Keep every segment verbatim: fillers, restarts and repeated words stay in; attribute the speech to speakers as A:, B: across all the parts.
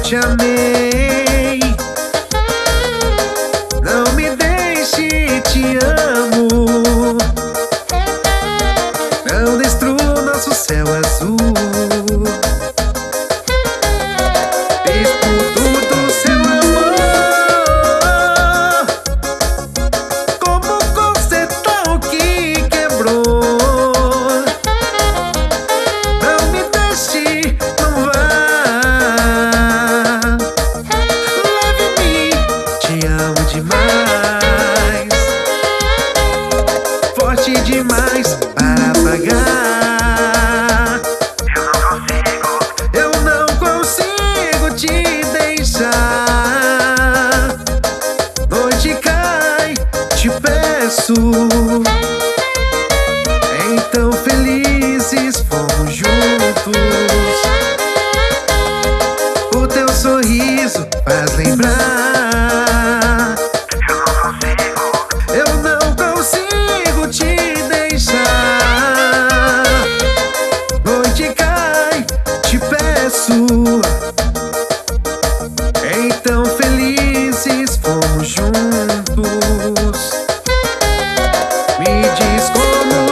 A: te amei. Não me deixe, te amo. Não destrua nosso céu azul. Fiz por tudo seu amor. Como consertar o que quebrou? Não me deixe, não vá. Leve-me, te amo demais. Forte demais para apagar. Eu não consigo te deixar. Noite cai, te peço. Então felizes fomos juntos. O teu sorriso faz lembrar. Eu não consigo te deixar. Noite cai, te peço. Então felizes fomos juntos. Me diz como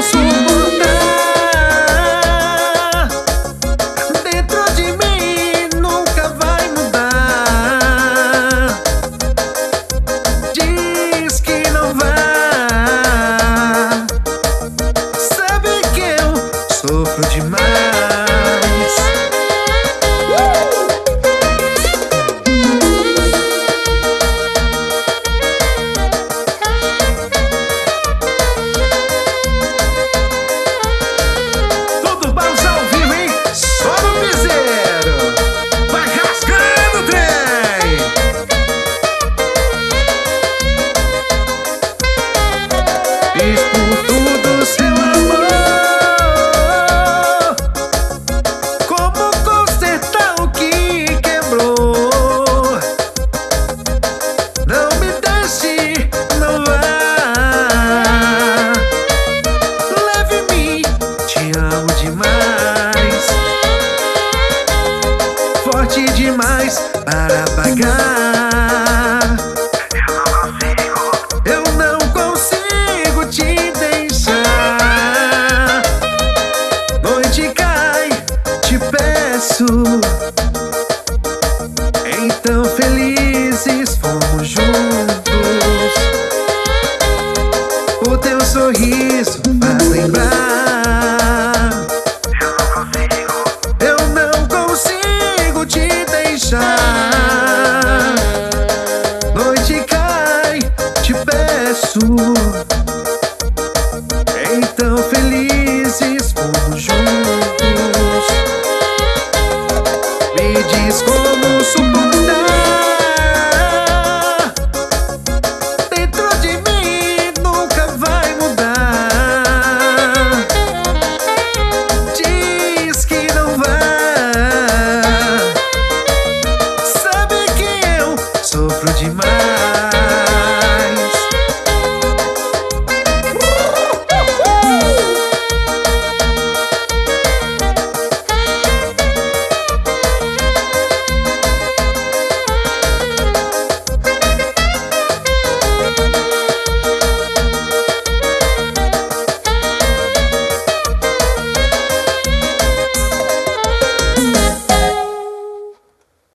A: suportar. Dentro de mim nunca vai mudar. Diz que não vai. Sabe que eu sofro demais. Fiz por tudo seu amor. Como consertar o que quebrou? Não me deixe, não vá. Leve-me, te amo demais. Forte demais para apagar. Eu não consigo te deixar. Noite cai, te peço. Então felizes fomos juntos. O teu sorriso faz lembrar. Eu não consigo te deixar. Noite cai, te peço. Então felizes fomos juntos. Me diz como suportar.